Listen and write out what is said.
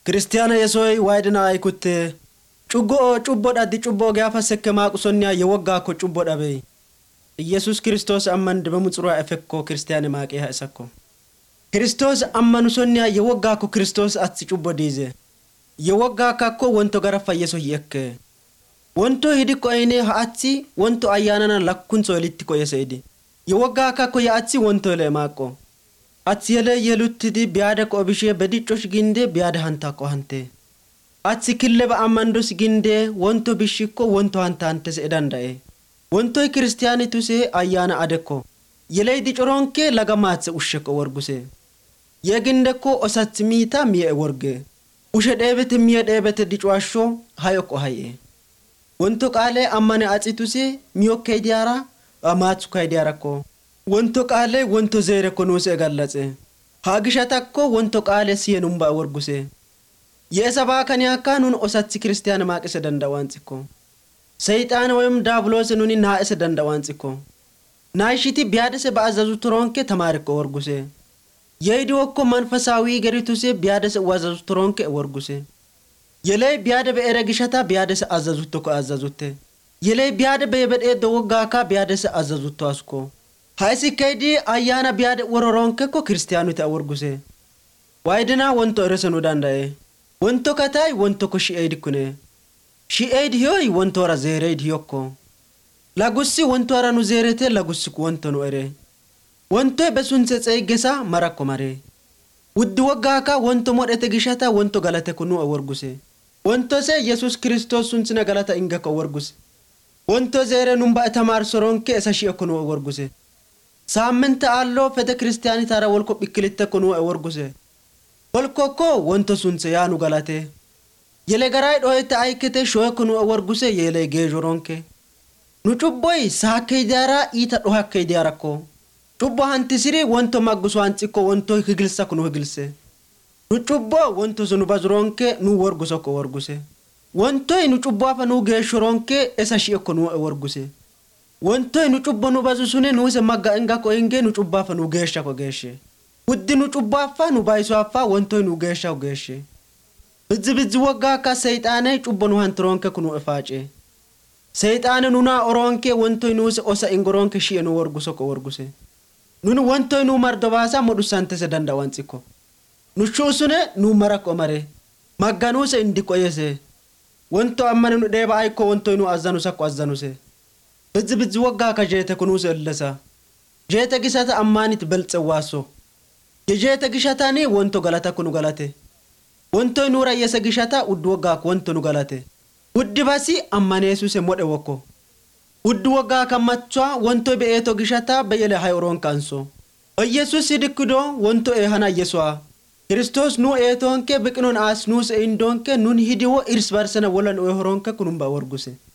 Kristiyaana Yesuuy waayidina ayikutte cubboodha di cubboo gaafa sekke maaqusonniyaa yewoggaa ko cubboodha bee. Yesus Kristos amman dibamutsura efekko Kristiyaana maaqiyaa isakko. Kristos amman sonniyaa yewoggaa ko Kristos atsi cubbo diize. Yewoggaa kakko wonto gara fayyeso yekke. Wonto hidikko ayne haatsi wonto ayyaanana lakkunso elittiko yeseedi. Yewoggaa kakko yaatsi wonto le maaqo. Atsiyele yeluttidi biyaada ko obishee bediccosh ginde biyaada hanta ko hante. Atsi killeba amandos ginde wonto bishikko wonto hanta hante se danda'e. Wonto Kristiyaani tuse ayyaana adekko. Yeleedi coronke laga maatse ushsheko worguse. Yeginde ko osatsi miita mi'e worge. Ushe dheebete mi'e dheebete dicuasho hayoko haye. Wonto qaale ammane atsi tuse miyokkee diyaara amaatsu kay diyaara ko. Wonto qaale wonto zeere konuuse gallatse. Haagishatakko wonto qaale siyenumba worguse. Yeesa baakani akka nun osatsi Kristiyaana maaqise danda'awansikko. Seyxaan wayim daabloose nuni naa'ise danda'awansikko. Naashiti biyaadase ba'azazu turonke tamaarikko worguse. Yeedi wokko manfasaawii garituse biyaadase wazazu turonke worguse. Yelee biyaada be'ere gishata biyaadase azazutto ko azazutte. Yelee biyaada be'ebedhee dowoggaaka biyaadase azazutto asko. Haisi kaydi ayyaana biyaada wororonke ko Kristiyaanu ta'a worguse. Waayidina wonto eresenu danda'e. Wonto katay wonto ko shi'eedi kune. Shi'eedi hiyooy wonto ara zeereedi hiyokko. Lagussi wonto ara nu zeerete lagussi ku wonto nu ere. Wonto besunse tseeggesa marakko mare. Wuddi woggaaka wonto modhete gishata wonto galate kunu worguse. Wonto se Yesus Kristos sunsina galata inga ko worguse. Wonto zeere numba etamar soronke esa shi'e kunu worguse. Saamminta allo fede Kristiyaani tara wolko bikkilitte kunu worguse. Wolkokko wonto sunse yaanu galate. Yele garay dhoyte aykete shoye kunu worguse yele geejoronke. Nu cubboy saakay diara ita dhohakkay diarakko. Cubbo hantisiri wonto maggusu hancikko wonto higilsa kunu higilse. Nu cubbo wonto sunu bazuronke nu worgusokko worguse. Wonto nu cubbo afa nu geeshoronke esa shi'e kunu worguse. Wonto nu cubbo nu bazusune nu se magga inga ko inge nu cubbo afa nu geesha ko geeshe. Wuddi nu cubbo afa nu baayisu afa wonto nu geesha ko geeshe. Bizzi woggaa ka seyxaanee cubbo nu hanturonke kunu efaace. Seyxaane nuna oronke wonto nu se osa ingoronke shi'e nu worgusokko worguse. Nunu wonto nu mardobaasa modusante se danda'awansikko. Nu shuusune nu marakko mare. Magganu se indiko yese. Wonto ammane nu dheeba ayko wonto nu azzanu sakko azzanuse. Bizzi woggaa ka jeete kunuuse illesa. Jeete gisata ammaanit beltse waaso. Jeete gishatani wonto galata kunu galate. Wonto nu rayyese gishata uddu woggaa wonto nu galate. Uddi basi ammaneesuse modhe wokko. Uddu woggaa kammachwa wonto be'eeto gishata be'ele hayoroon kanso. Yesus sidikkudo wonto hana Yesua. Kristos nu eetonke biqinoon as nuus indonke nun hidiwo irs barsana wolan horonke kunumba worguse.